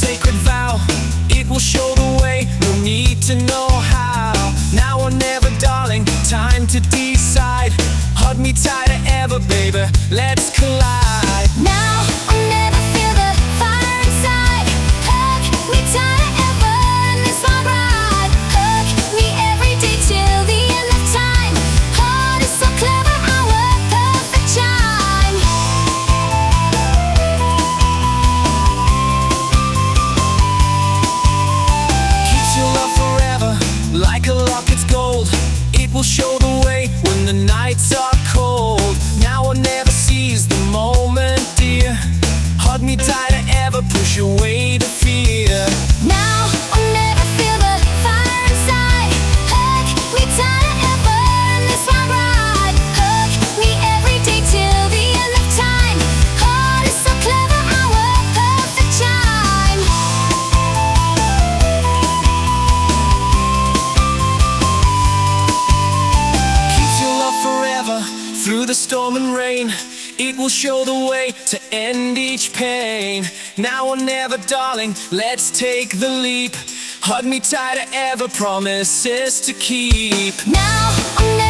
sacred vow, it will show the way, no need to know how. Now or never, darling, time to decide. Hug me tighter ever, baby, let's collide. Now or never, feel the fire inside. Hug me tighter ever in this wild ride. Hug me every day till the end of time. Heart is so clever, our perfect chime. Keeps your love forever, like a locket's gold. It will show the way when the nights are cold. Now or never, seize the moment, dear. Hug me tighter ever, push away the fear. Now or never, feel the fire inside. Hug me tighter ever in this wild ride. Hug me every day till the end of time. Heart is so clever, our perfect chime. Keeps your love forever, through the storm and rain. It will show the way to end each pain. Now or never, darling, let's take the leap. Hug me tighter ever, promises to keep. Now or never,